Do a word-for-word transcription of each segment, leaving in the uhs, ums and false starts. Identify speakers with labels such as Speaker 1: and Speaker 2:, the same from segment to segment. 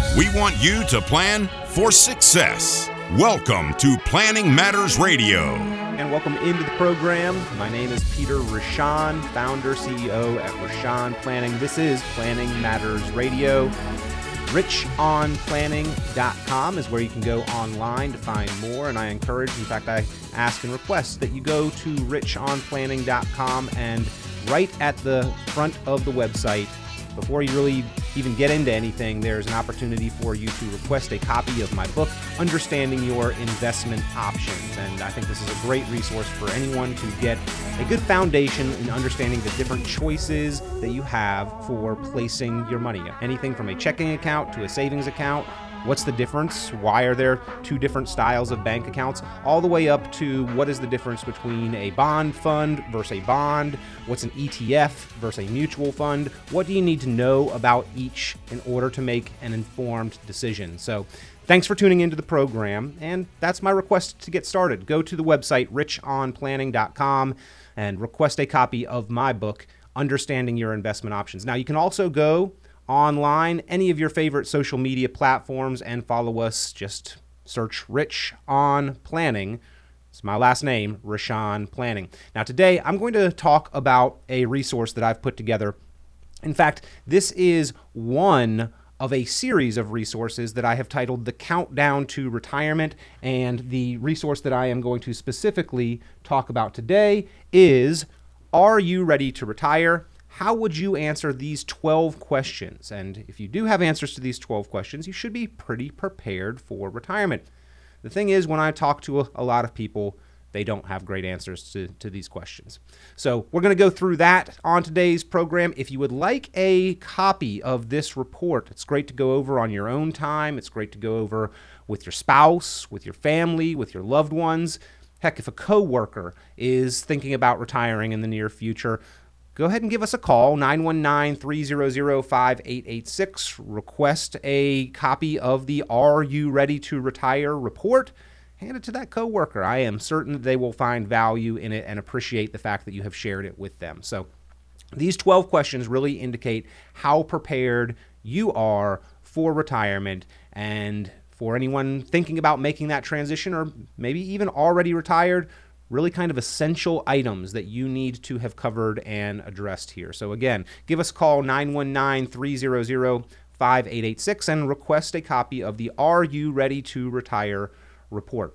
Speaker 1: We want you to plan for success. Welcome to Planning Matters Radio.
Speaker 2: And welcome into the program. My name is Peter Rochon, founder, C E O at Rochon Planning. This is Planning Matters Radio. rich on planning dot com is where you can go online to find more, and I encourage, in fact, I ask and request that you go to rich on planning dot com, and right at the front of the website, before you really even get into anything, there's an opportunity for you to request a copy of my book, Understanding Your Investment Options. And I think this is a great resource for anyone to get a good foundation in understanding the different choices that you have for placing your money. Anything from a checking account to a savings account. What's the difference? Why are there two different styles of bank accounts? All the way up to what is the difference between a bond fund versus a bond? What's an E T F versus a mutual fund? What do you need to know about each in order to make an informed decision? So thanks for tuning into the program, and that's my request to get started. Go to the website rich on planning dot com and request a copy of my book, Understanding Your Investment Options. Now, you can also go online, any of your favorite social media platforms, and follow us. Just search Rich on Planning. It's my last name, Rochon Planning. Now today, I'm going to talk about a resource that I've put together. In fact, this is one of a series of resources that I have titled The Countdown to Retirement, and the resource that I am going to specifically talk about today is, Are You Ready to Retire? How would you answer these twelve questions? And if you do have answers to these twelve questions, you should be pretty prepared for retirement. The thing is, when I talk to a, a lot of people, they don't have great answers to, to these questions. So we're going to go through that on today's program. If you would like a copy of this report, it's great to go over on your own time. It's great to go over with your spouse, with your family, with your loved ones. Heck, if a coworker is thinking about retiring in the near future, go ahead and give us a call, nine one nine, three hundred, five eight eight six. Request a copy of the Are You Ready to Retire report. Hand it to that coworker. I am certain that they will find value in it and appreciate the fact that you have shared it with them. So these twelve questions really indicate how prepared you are for retirement, and for anyone thinking about making that transition, or maybe even already retired, really kind of essential items that you need to have covered and addressed here. So again, give us a call, nine one nine, three hundred, five eight eight six, and request a copy of the Are You Ready to Retire report.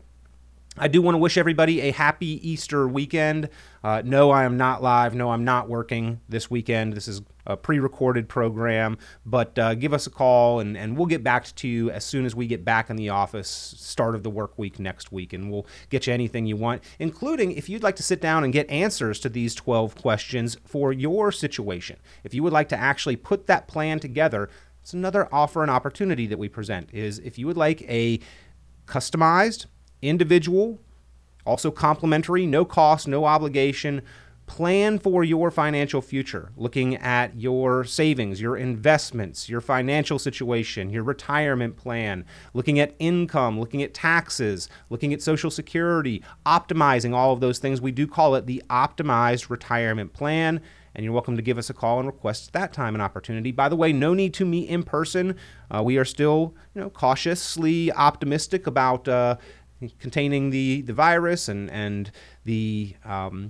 Speaker 2: I do want to wish everybody a happy Easter weekend. Uh, no, I am not live. No, I'm not working this weekend. This is a pre-recorded program, but uh, give us a call, and, and we'll get back to you as soon as we get back in the office, start of the work week next week, and we'll get you anything you want, including if you'd like to sit down and get answers to these twelve questions for your situation. If you would like to actually put that plan together, it's another offer and opportunity that we present, is if you would like a customized, individual, also complimentary, no cost, no obligation plan for your financial future, looking at your savings, your investments, your financial situation, your retirement plan, looking at income, looking at taxes, looking at Social Security, optimizing all of those things. We do call it the Optimized Retirement Plan, and you're welcome to give us a call and request that time and opportunity. By the way, no need to meet in person. Uh, we are still, you know, cautiously optimistic about uh, containing the, the virus and, and the um,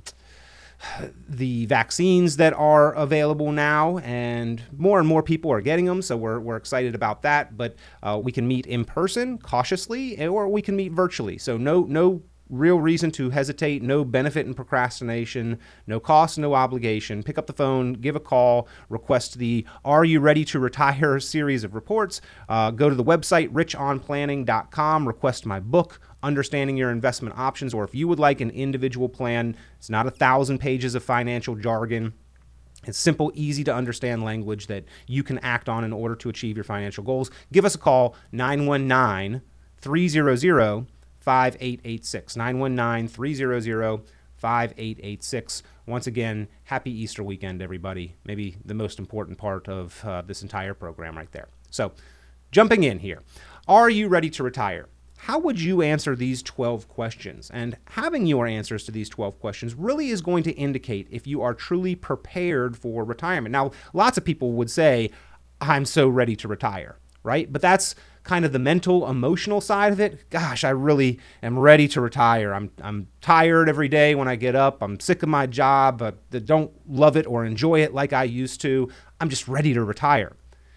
Speaker 2: the vaccines that are available now, and more and more people are getting them, so we're we're excited about that. But uh, we can meet in person cautiously, or we can meet virtually. So no no real reason to hesitate, no benefit in procrastination, no cost, no obligation. Pick up the phone, give a call, request the Are You Ready to Retire series of reports. Uh, go to the website, rich on planning dot com, request my book, Understanding Your Investment Options, or if you would like an individual plan, it's not a thousand pages of financial jargon. It's simple, easy to understand language that you can act on in order to achieve your financial goals. Give us a call, nine one nine, three hundred, five eight eight six, nine one nine, three hundred, five eight eight six. Once again, happy Easter weekend, everybody. Maybe the most important part of uh, this entire program right there. So, jumping in here, are you ready to retire? How would you answer these twelve questions? And having your answers to these twelve questions really is going to indicate if you are truly prepared for retirement. Now, lots of people would say, I'm so ready to retire. right? But that's kind of the mental, emotional side of it. Gosh, I really am ready to retire. I'm I'm tired every day when I get up. I'm sick of my job. I don't love it or enjoy it like I used to. I'm just ready to retire.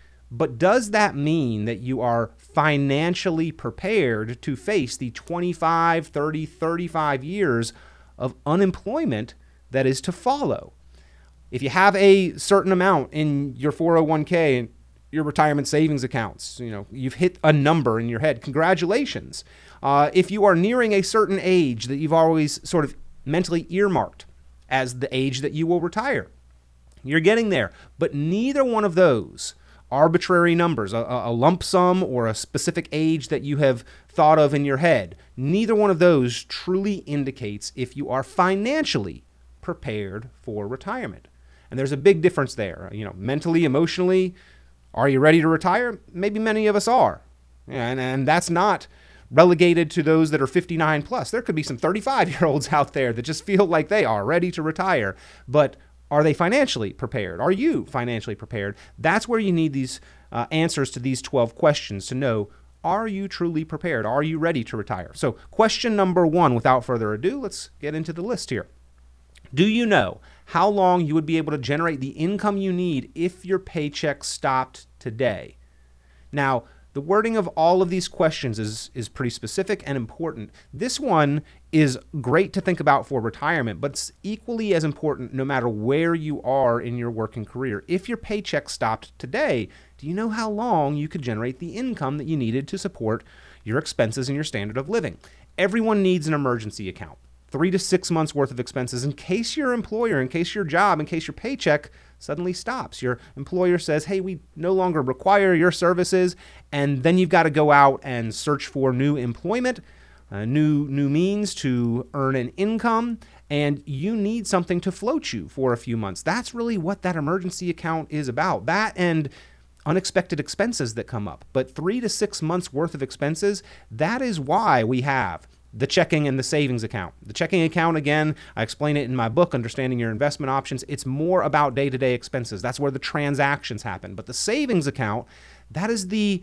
Speaker 2: But does that mean that you are financially prepared to face the twenty-five, thirty, thirty-five years of unemployment that is to follow? If you have a certain amount in your four oh one k and your retirement savings accounts, you know, you've hit a number in your head, congratulations. Uh, if you are nearing a certain age that you've always sort of mentally earmarked as the age that you will retire, you're getting there. But neither one of those arbitrary numbers, a, a lump sum or a specific age that you have thought of in your head, neither one of those truly indicates if you are financially prepared for retirement. And there's a big difference there. You know, mentally, emotionally, are you ready to retire? Maybe many of us are. And, and that's not relegated to those that are fifty-nine plus. There could be some thirty-five-year-olds out there that just feel like they are ready to retire. But are they financially prepared? Are you financially prepared? That's where you need these uh, answers to these twelve questions to know, are you truly prepared? Are you ready to retire? So question number one, without further ado, let's get into the list here. Do you know how long you would be able to generate the income you need if your paycheck stopped today? Now, the wording of all of these questions is, is pretty specific and important. This one is great to think about for retirement, but it's equally as important no matter where you are in your working career. If your paycheck stopped today, do you know how long you could generate the income that you needed to support your expenses and your standard of living? Everyone needs an emergency account. Three to six months worth of expenses in case your employer, in case your job, in case your paycheck suddenly stops. Your employer says, hey, we no longer require your services, and then you've got to go out and search for new employment, uh, new new means to earn an income, and you need something to float you for a few months. That's really what that emergency account is about. That and unexpected expenses that come up. But three to six months worth of expenses, that is why we have the checking and the savings account. The checking account, again, I explain it in my book, Understanding Your Investment Options. It's more about day-to-day expenses. That's where the transactions happen. But the savings account, that is the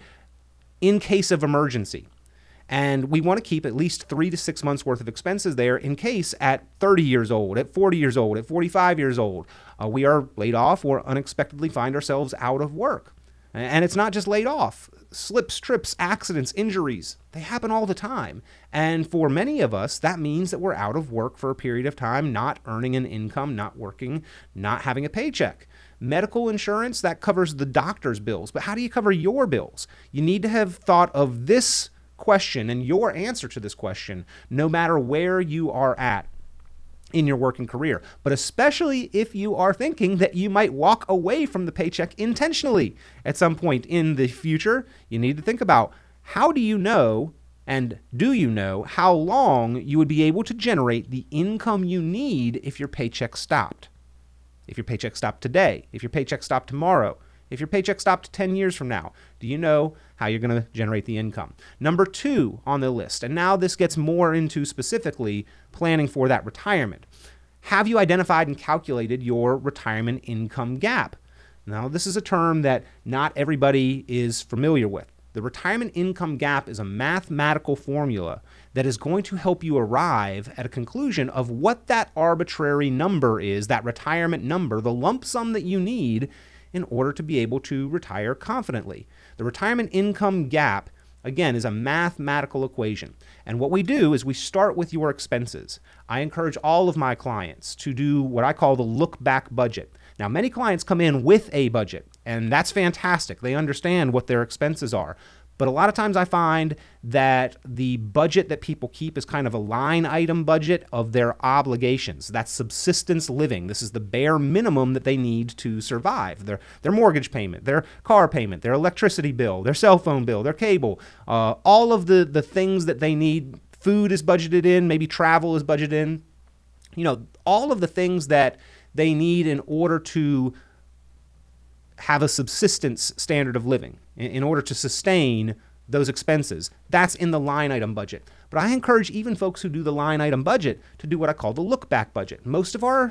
Speaker 2: in case of emergency. And we want to keep at least three to six months worth of expenses there in case at thirty years old, at forty years old, at forty-five years old, uh, we are laid off or unexpectedly find ourselves out of work. And it's not just laid off. Slips, trips, accidents, injuries, they happen all the time. And for many of us, that means that we're out of work for a period of time, not earning an income, not working, not having a paycheck. Medical insurance, that covers the doctor's bills. But how do you cover your bills? You need to have thought of this question and your answer to this question, no matter where you are at in your working career, but especially if you are thinking that you might walk away from the paycheck intentionally at some point in the future. You need to think about, how do you know, and do you know how long you would be able to generate the income you need if your paycheck stopped? If your paycheck stopped today, if your paycheck stopped tomorrow, if your paycheck stopped ten years from now, do you know how you're going to generate the income? Number two on the list, and now this gets more into specifically planning for that retirement. Have you identified and calculated your retirement income gap? Now, this is a term that not everybody is familiar with. The retirement income gap is a mathematical formula that is going to help you arrive at a conclusion of what that arbitrary number is, that retirement number, the lump sum that you need in order to be able to retire confidently. The retirement income gap, again, is a mathematical equation. And what we do is we start with your expenses. I encourage all of my clients to do what I call the look-back budget. Now, many clients come in with a budget, and that's fantastic. They understand what their expenses are. But a lot of times I find that the budget that people keep is kind of a line item budget of their obligations. That's subsistence living. This is the bare minimum that they need to survive. Their, their mortgage payment, their car payment, their electricity bill, their cell phone bill, their cable, uh, all of the, the things that they need. Food is budgeted in, maybe travel is budgeted in. You know, all of the things that they need in order to have a subsistence standard of living, in order to sustain those expenses. That's in the line item budget. But I encourage even folks who do the line item budget to do what I call the look back budget. Most of our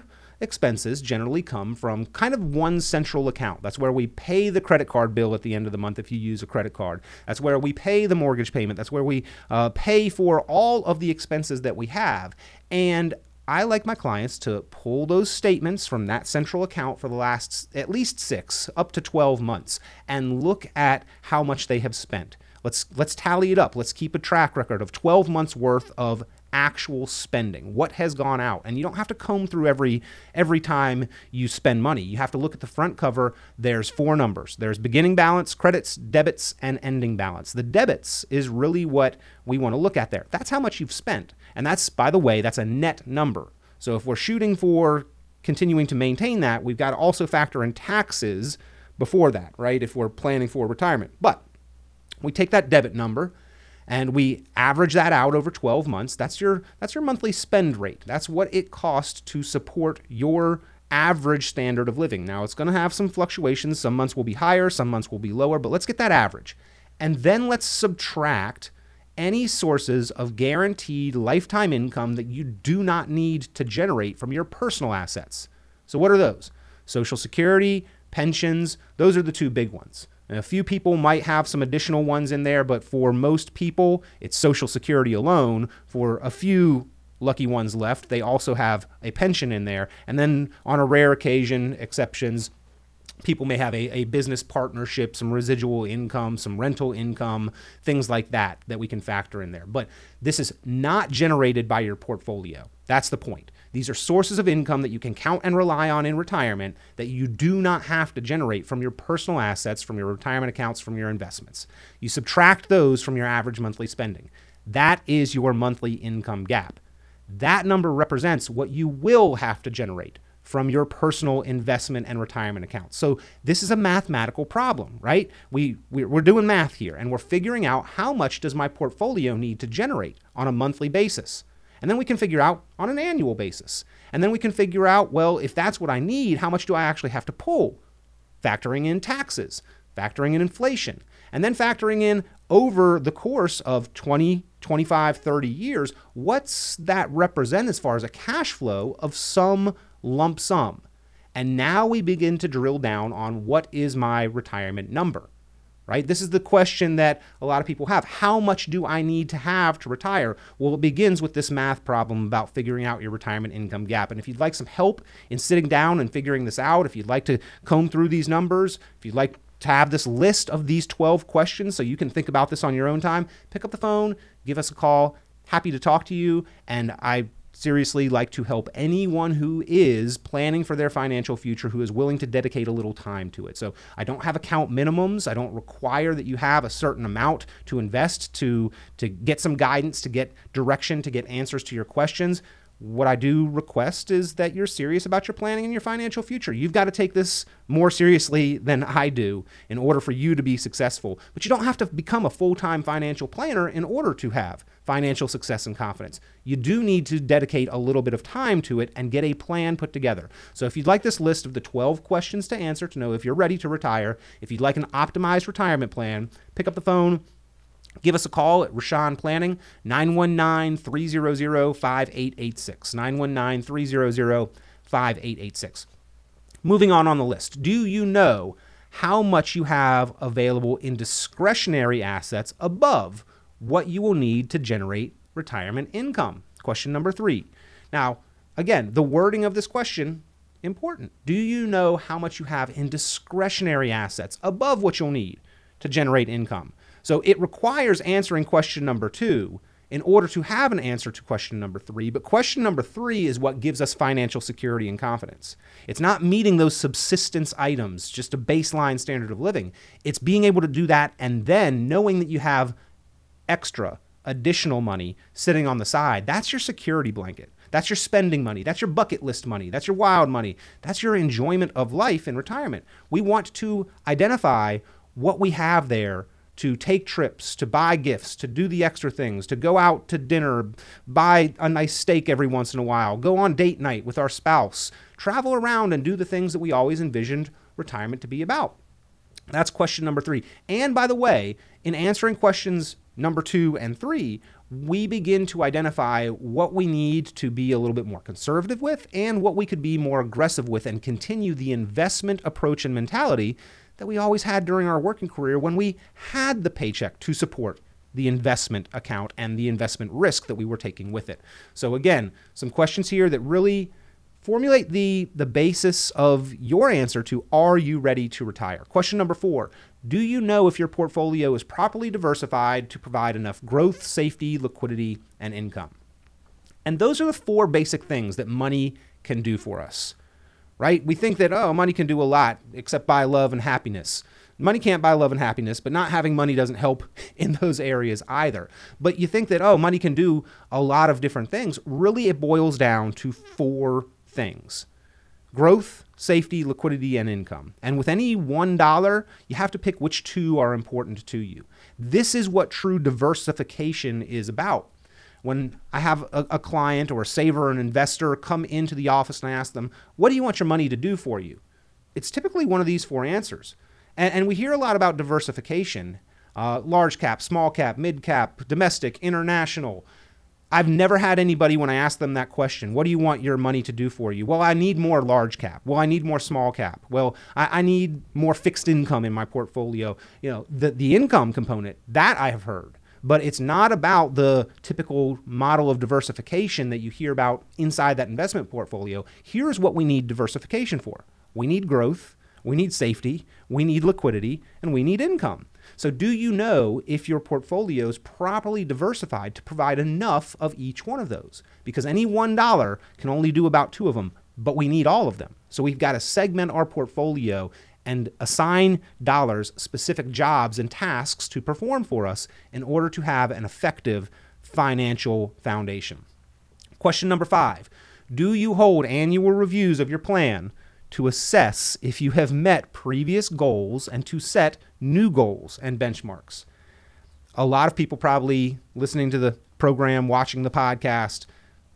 Speaker 2: expenses generally come from kind of one central account. That's where we pay the credit card bill at the end of the month if you use a credit card. That's where we pay the mortgage payment. That's where we uh, pay for all of the expenses that we have. And I like my clients to pull those statements from that central account for the last at least six, up to twelve months, and look at how much they have spent. Let's let's tally it up. Let's keep a track record of twelve months worth of actual spending. What has gone out? And you don't have to comb through every every time you spend money. You have to look at the front cover. There's four numbers. There's beginning balance, credits, debits, and ending balance. The debits is really what we want to look at there. That's how much you've spent. And that's, by the way, that's a net number. So if we're shooting for continuing to maintain that, we've got to also factor in taxes before that, right? If we're planning for retirement. But we take that debit number and we average that out over twelve months. That's your that's your monthly spend rate. That's what it costs to support your average standard of living. Now, it's going to have some fluctuations. Some months will be higher, some months will be lower, but let's get that average. And then let's subtract any sources of guaranteed lifetime income that you do not need to generate from your personal assets. So what are those? Social Security, pensions, those are the two big ones. And a few people might have some additional ones in there, but for most people, it's Social Security alone. For a few lucky ones left, they also have a pension in there. And then on a rare occasion, exceptions, people may have a, a business partnership, some residual income, some rental income, things like that that we can factor in there. But this is not generated by your portfolio. That's the point. These are sources of income that you can count and rely on in retirement that you do not have to generate from your personal assets, from your retirement accounts, from your investments. You subtract those from your average monthly spending. That is your monthly income gap. That number represents what you will have to generate from your personal investment and retirement accounts. So this is a mathematical problem, right? We, we're doing math here, and we're figuring out how much does my portfolio need to generate on a monthly basis. And then we can figure out on an annual basis. And then we can figure out, well, if that's what I need, how much do I actually have to pull? Factoring in taxes, factoring in inflation, and then factoring in over the course of twenty, twenty-five, thirty years, what's that represent as far as a cash flow of some lump sum? And now we begin to drill down on what is my retirement number, right? This is the question that a lot of people have. How much do I need to have to retire? Well, it begins with this math problem about figuring out your retirement income gap. And if you'd like some help in sitting down and figuring this out, if you'd like to comb through these numbers, if you'd like to have this list of these twelve questions so you can think about this on your own time, pick up the phone, give us a call. Happy to talk to you. And I seriously like to help anyone who is planning for their financial future, who is willing to dedicate a little time to it. So I don't have account minimums. I don't require that you have a certain amount to invest to, to get some guidance, to get direction, to get answers to your questions. What I do request is that you're serious about your planning and your financial future. You've got to take this more seriously than I do in order for you to be successful. But you don't have to become a full-time financial planner in order to have financial success and confidence. You do need to dedicate a little bit of time to it and get a plan put together. So if you'd like this list of the twelve questions to answer to know if you're ready to retire, if you'd like an optimized retirement plan, pick up the phone, give us a call at Rashan Planning, nine one nine, three hundred, five eight eight six, nine one nine, three hundred, five eight eight six. Moving on on the list, do you know how much you have available in discretionary assets above what you will need to generate retirement income? Question number three. Now, again, the wording of this question, important. Do you know how much you have in discretionary assets above what you'll need to generate income? So it requires answering question number two in order to have an answer to question number three. But question number three is what gives us financial security and confidence. It's not meeting those subsistence items, just a baseline standard of living. It's being able to do that and then knowing that you have extra, additional money sitting on the side. That's your security blanket. That's your spending money. That's your bucket list money. That's your wild money. That's your enjoyment of life in retirement. We want to identify what we have there to take trips, to buy gifts, to do the extra things, to go out to dinner, buy a nice steak every once in a while, go on date night with our spouse, travel around and do the things that we always envisioned retirement to be about. That's question number three. And by the way, in answering questions number two and three, we begin to identify what we need to be a little bit more conservative with and what we could be more aggressive with and continue the investment approach and mentality that we always had during our working career when we had the paycheck to support the investment account and the investment risk that we were taking with it. So again, some questions here that really formulate the, the basis of your answer to, are you ready to retire? Question number four, do you know if your portfolio is properly diversified to provide enough growth, safety, liquidity, and income? And those are the four basic things that money can do for us, right? We think that, oh, money can do a lot except buy love and happiness. Money can't buy love and happiness, but not having money doesn't help in those areas either. But you think that, oh, money can do a lot of different things. Really, it boils down to four things: growth, safety, liquidity, and income. And with any one dollar, you have to pick which two are important to you. This is what true diversification is about. When I have a, a client or a saver or an investor come into the office and I ask them, what do you want your money to do for you? It's typically one of these four answers. And, and we hear a lot about diversification, uh, large cap, small cap, mid cap, domestic, international. I've never had anybody, when I ask them that question, what do you want your money to do for you? Well, I need more large cap. Well, I need more small cap. Well, I, I need more fixed income in my portfolio. You know, the, the income component, that I have heard. But it's not about the typical model of diversification that you hear about inside that investment portfolio. Here's what we need diversification for. We need growth, we need safety, we need liquidity, and we need income. So do you know if your portfolio is properly diversified to provide enough of each one of those? Because any one dollar can only do about two of them, but we need all of them. So we've got to segment our portfolio and assign dollars specific jobs and tasks to perform for us in order to have an effective financial foundation. Question number five, do you hold annual reviews of your plan to assess if you have met previous goals and to set new goals and benchmarks? A lot of people probably listening to the program, watching the podcast,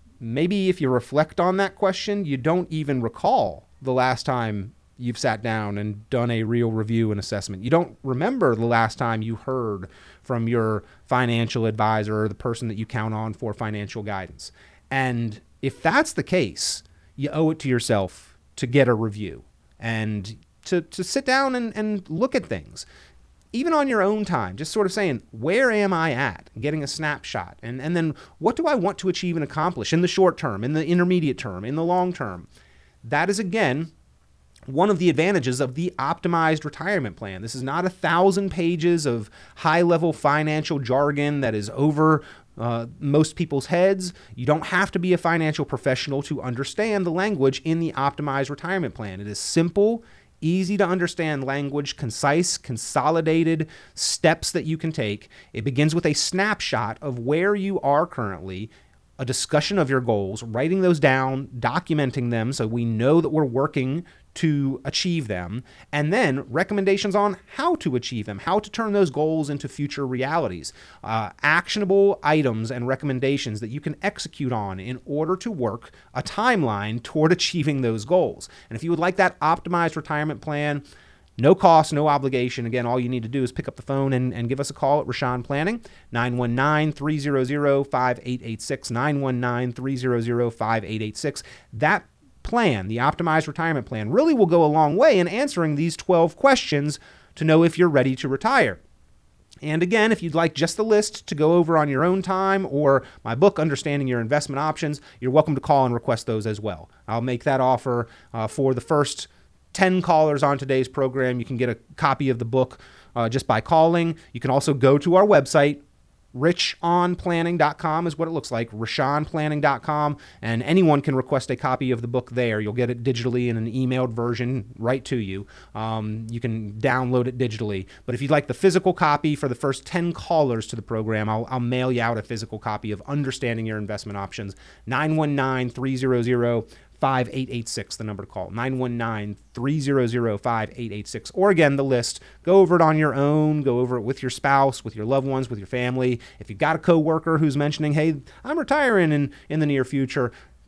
Speaker 2: maybe if you reflect on that question, you don't even recall the last time you've sat down and done a real review and assessment. You don't remember the last time you heard from your financial advisor or the person that you count on for financial guidance. And if that's the case, you owe it to yourself to get a review and to, to sit down and, and look at things. Even on your own time, just sort of saying, where am I at? Getting a snapshot. And, and then what do I want to achieve and accomplish in the short term, in the intermediate term, in the long term? That is, again, one of the advantages of the optimized retirement plan. This is not a thousand pages of high-level financial jargon that is over uh, most people's heads. You don't have to be a financial professional to understand the language in the optimized retirement plan. It is simple, easy to understand language, concise, consolidated steps that you can take. It begins with a snapshot of where you are currently, a discussion of your goals, writing those down, documenting them so we know that we're working to achieve them, and then recommendations on how to achieve them, how to turn those goals into future realities, uh, actionable items and recommendations that you can execute on in order to work a timeline toward achieving those goals. And if you would like that optimized retirement plan, no cost, no obligation. Again, all you need to do is pick up the phone and, and give us a call at Rashan Planning, nine one nine, three hundred, five eight eight six, nine one nine, three hundred, five eight eight six. That plan, the optimized retirement plan, really will go a long way in answering these twelve questions to know if you're ready to retire. And again, if you'd like just the list to go over on your own time or my book, Understanding Your Investment Options, you're welcome to call and request those as well. I'll make that offer uh, for the first ten callers on today's program. You can get a copy of the book uh, just by calling. You can also go to our website. rich on planning dot com is what it looks like, rashan planning dot com, and anyone can request a copy of the book there. You'll get it digitally in an emailed version right to you. Um, you can download it digitally. But if you'd like the physical copy for the first ten callers to the program, I'll, I'll mail you out a physical copy of Understanding Your Investment Options, nine one nine, three hundred, five eight eight six, the number to call, nine one nine, three hundred, five eight eight six. Or again, the list, go over it on your own, go over it with your spouse, with your loved ones, with your family. If you've got a coworker who's mentioning, hey, I'm retiring in, in the near future,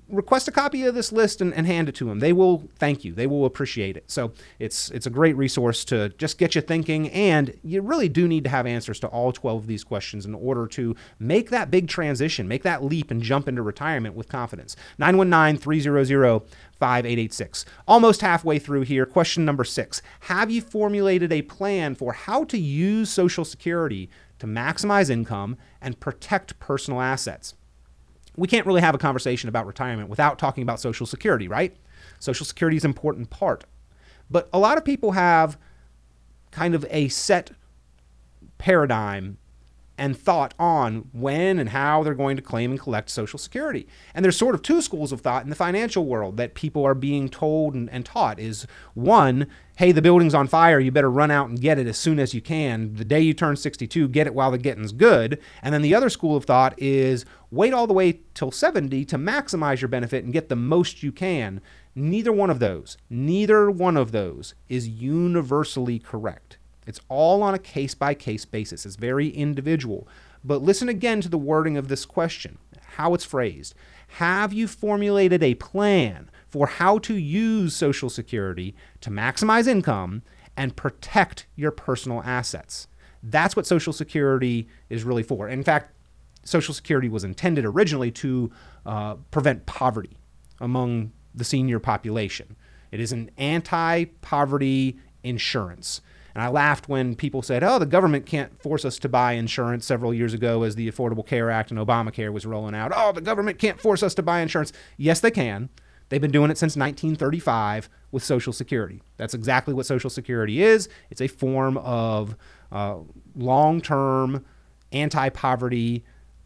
Speaker 2: request a copy of this list and, and hand it to them. They will thank you. They will appreciate it. So it's it's a great resource to just get you thinking, and you really do need to have answers to all twelve of these questions in order to make that big transition, make that leap and jump into retirement with confidence. nine one nine, three hundred, five eight eight six. Almost halfway through here. Question number six. Have you formulated a plan for how to use Social Security to maximize income and protect personal assets? We can't really have a conversation about retirement without talking about Social Security, right? Social Security is an important part. But a lot of people have kind of a set paradigm and thought on when and how they're going to claim and collect Social Security. And there's sort of two schools of thought in the financial world that people are being told and, and taught is one, hey, the building's on fire, you better run out and get it as soon as you can. The day you turn sixty-two, get it while the getting's good. And then the other school of thought is wait all the way till seventy to maximize your benefit and get the most you can. Neither one of those, neither one of those is universally correct. It's all on a case-by-case basis. It's very individual. But listen again to the wording of this question, how it's phrased. Have you formulated a plan for how to use Social Security to maximize income and protect your personal assets? That's what Social Security is really for. In fact, Social Security was intended originally to uh, prevent poverty among the senior population. It is an anti-poverty insurance. And I laughed when people said, oh, the government can't force us to buy insurance several years ago as the Affordable Care Act and Obamacare was rolling out. Oh, the government can't force us to buy insurance. Yes, they can. They've been doing it since nineteen thirty-five with Social Security. That's exactly what Social Security is. It's a form of uh, long-term anti-poverty,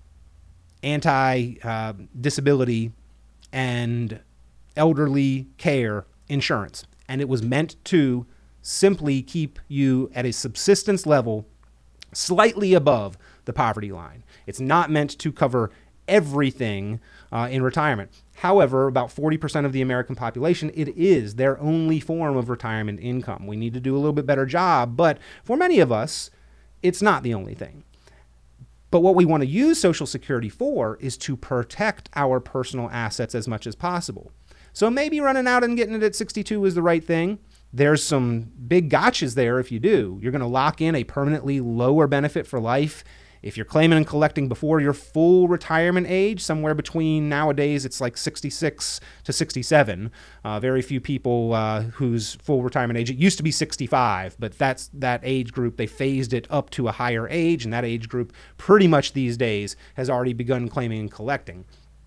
Speaker 2: anti-disability, uh, and elderly care insurance. And it was meant to simply keep you at a subsistence level slightly above the poverty line. It's not meant to cover everything uh, in retirement. However, about forty percent of the American population, it is their only form of retirement income. We need to do a little bit better job, but for many of us, it's not the only thing. But what we want to use Social Security for is to protect our personal assets as much as possible. So maybe running out and getting it at sixty-two is the right thing. There's some big gotchas there if you do. You're going to lock in a permanently lower benefit for life. If you're claiming and collecting before your full retirement age, somewhere between nowadays it's like sixty-six to sixty-seven. Uh, very few people uh, whose full retirement age, it used to be sixty-five, but that's that age group, they phased it up to a higher age, and that age group pretty much these days has already begun claiming and collecting.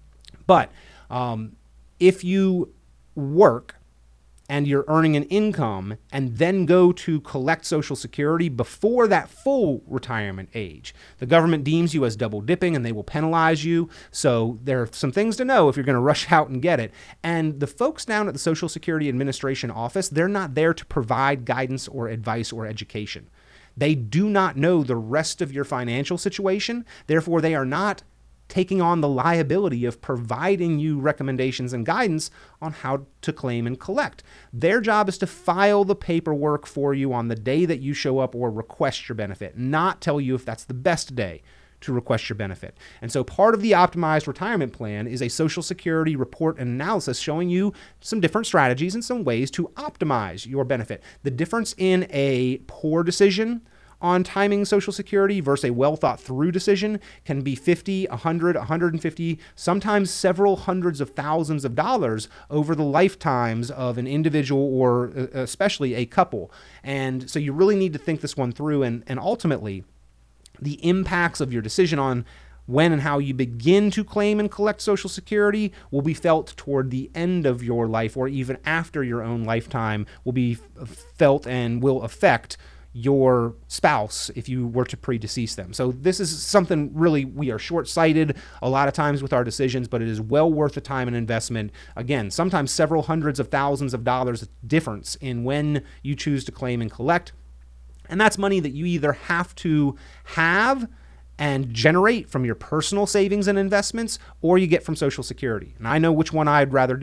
Speaker 2: But um, if you work and you're earning an income and then go to collect Social Security before that full retirement age, the government deems you as double dipping and they will penalize you. So there are some things to know if you're going to rush out and get it. And the folks down at the Social Security Administration office, they're not there to provide guidance or advice or education. They do not know the rest of your financial situation. Therefore, they are not taking on the liability of providing you recommendations and guidance on how to claim and collect. Their job is to file the paperwork for you on the day that you show up or request your benefit, not tell you if that's the best day to request your benefit. And so part of the optimized retirement plan is a Social Security report and analysis showing you some different strategies and some ways to optimize your benefit. The difference in a poor decision on timing Social Security versus a well-thought-through decision can be fifty, one hundred, one hundred fifty, sometimes several hundreds of thousands of dollars over the lifetimes of an individual or especially a couple. And so you really need to think this one through, and, and ultimately, the impacts of your decision on when and how you begin to claim and collect Social Security will be felt toward the end of your life, or even after your own lifetime will be felt and will affect your spouse if you were to predecease them. So this is something really, we are short-sighted a lot of times with our decisions, but it is well worth the time and investment. Again, sometimes several hundreds of thousands of dollars difference in when you choose to claim and collect. And that's money that you either have to have and generate from your personal savings and investments, or you get from Social Security. And I know which one I'd rather do.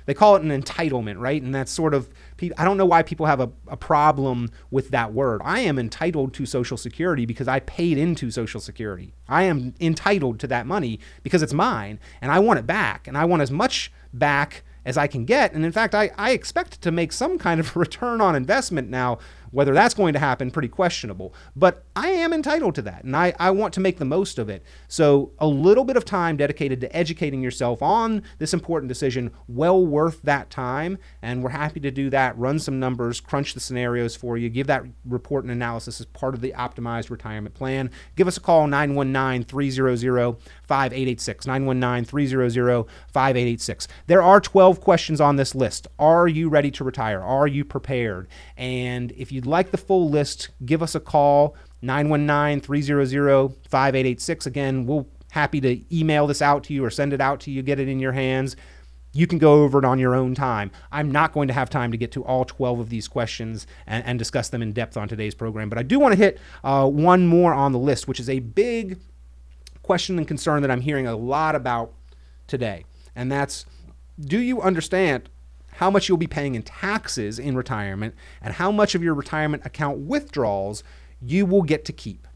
Speaker 2: they call it an entitlement, right? And that's sort of, I don't know why people have a, a problem with that word. I am entitled to Social Security because I paid into Social Security. I am entitled to that money because it's mine, and I want it back, and I want as much back as I can get. And in fact, I, I expect to make some kind of return on investment now. Whether that's going to happen, pretty questionable. But I am entitled to that, and I, I want to make the most of it. So a little bit of time dedicated to educating yourself on this important decision, well worth that time, and we're happy to do that, run some numbers, crunch the scenarios for you, give that report and analysis as part of the optimized retirement plan. Give us a call, nine one nine, three hundred, five eight eight six, nine one nine, three hundred, five eight eight six. There are twelve questions on this list. Are you ready to retire? Are you prepared? And if you If you'd like the full list, give us a call, nine one nine, three hundred, five eight eight six. Again, we're happy to email this out to you or send it out to you, get it in your hands. You can go over it on your own time. I'm not going to have time to get to all twelve of these questions and, and discuss them in depth on today's program, but I do want to hit uh, one more on the list, which is a big question and concern that I'm hearing a lot about today, and that's, do you understand how much you'll be paying in taxes in retirement and how much of your retirement account withdrawals you will get to keep?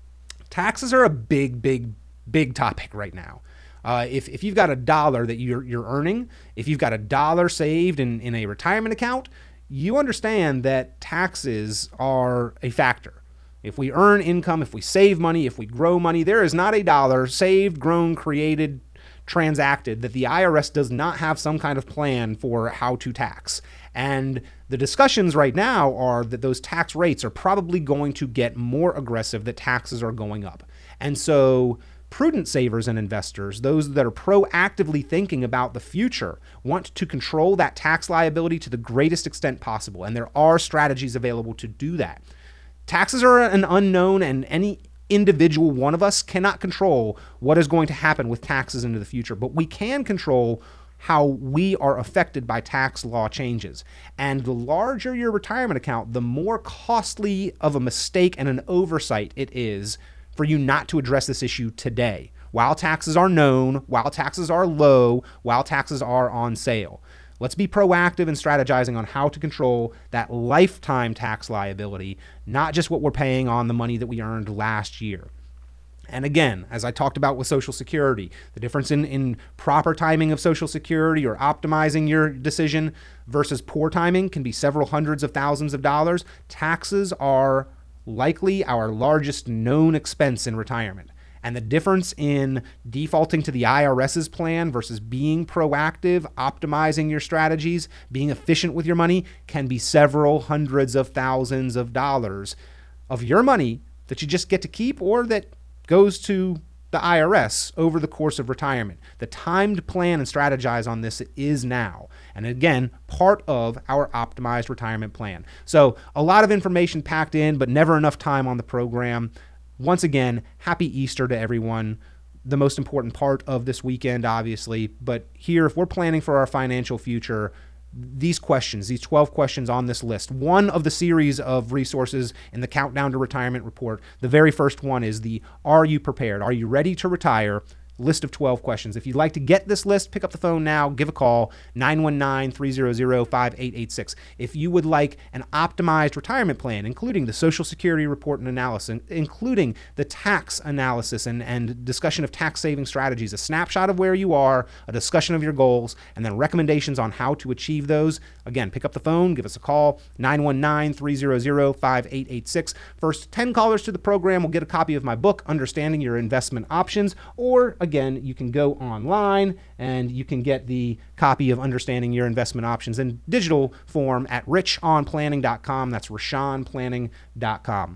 Speaker 2: Taxes are a big, big, big topic right now. Uh, if, if you've got a dollar that you're, you're earning, if you've got a dollar saved in, in a retirement account, you understand that taxes are a factor. If we earn income, if we save money, if we grow money, there is not a dollar saved, grown, created, transacted that the I R S does not have some kind of plan for how to tax. And the discussions right now are that those tax rates are probably going to get more aggressive, that taxes are going up. And so prudent savers and investors, those that are proactively thinking about the future, want to control that tax liability to the greatest extent possible. And there are strategies available to do that. Taxes are an unknown, and any individual one of us cannot control what is going to happen with taxes into the future, but we can control how we are affected by tax law changes. And the larger your retirement account, the more costly of a mistake and an oversight it is for you not to address this issue today, while taxes are known, while taxes are low, while taxes are on sale. Let's be proactive in strategizing on how to control that lifetime tax liability, not just what we're paying on the money that we earned last year. And again, as I talked about with Social Security, the difference in, in proper timing of Social Security or optimizing your decision versus poor timing can be several hundreds of thousands of dollars. Taxes are likely our largest known expense in retirement. And the difference in defaulting to the I R S's plan versus being proactive, optimizing your strategies, being efficient with your money can be several hundreds of thousands of dollars of your money that you just get to keep or that goes to the I R S over the course of retirement. The time to plan and strategize on this is now. And again, part of our optimized retirement plan. So a lot of information packed in, but never enough time on the program. Once again, happy Easter to everyone. The most important part of this weekend, obviously. But here, if we're planning for our financial future, these questions, these twelve questions on this list, one of the series of resources in the Countdown to Retirement report, the very first one is the Are You Prepared? Are you ready to retire? List of twelve questions. If you'd like to get this list, pick up the phone now, give a call, nine one nine, three hundred, five eight eight six. If you would like an optimized retirement plan, including the Social Security report and analysis, including the tax analysis and, and discussion of tax saving strategies, a snapshot of where you are, a discussion of your goals, and then recommendations on how to achieve those, again, pick up the phone, give us a call, nine one nine, three hundred, five eight eight six. First ten callers to the program will get a copy of my book, Understanding Your Investment Options, or again, you can go online and you can get the copy of Understanding Your Investment Options in digital form at rich on planning dot com. That's rich on planning dot com.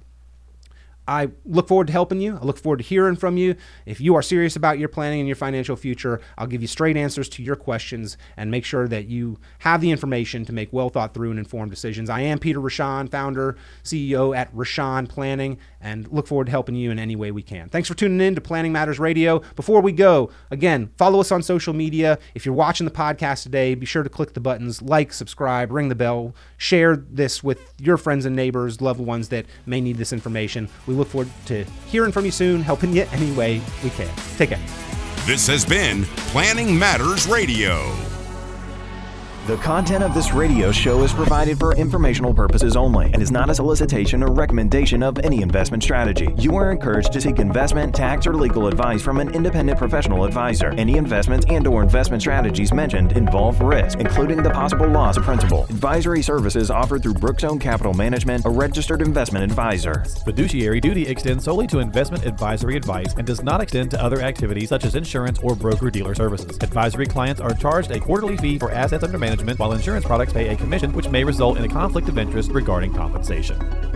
Speaker 2: I look forward to helping you. I look forward to hearing from you. If you are serious about your planning and your financial future, I'll give you straight answers to your questions and make sure that you have the information to make well thought through and informed decisions. I am Peter Rochon, founder, C E O at Rochon Planning, and look forward to helping you in any way we can. Thanks for tuning in to Planning Matters Radio. Before we go, again, follow us on social media. If you're watching the podcast today, be sure to click the buttons, like, subscribe, ring the bell, share this with your friends and neighbors, loved ones that may need this information. We look forward to hearing from you soon, helping you any way we can. Take care.
Speaker 1: This has been Planning Matters Radio.
Speaker 3: The content of this radio show is provided for informational purposes only and is not a solicitation or recommendation of any investment strategy. You are encouraged to seek investment, tax, or legal advice from an independent professional advisor. Any investments and or investment strategies mentioned involve risk, including the possible loss of principal. Advisory services offered through Brookstone Capital Management, a registered investment advisor.
Speaker 4: Fiduciary duty extends solely to investment advisory advice and does not extend to other activities such as insurance or broker-dealer services. Advisory clients are charged a quarterly fee for assets under management, while insurance products pay a commission, which may result in a conflict of interest regarding compensation.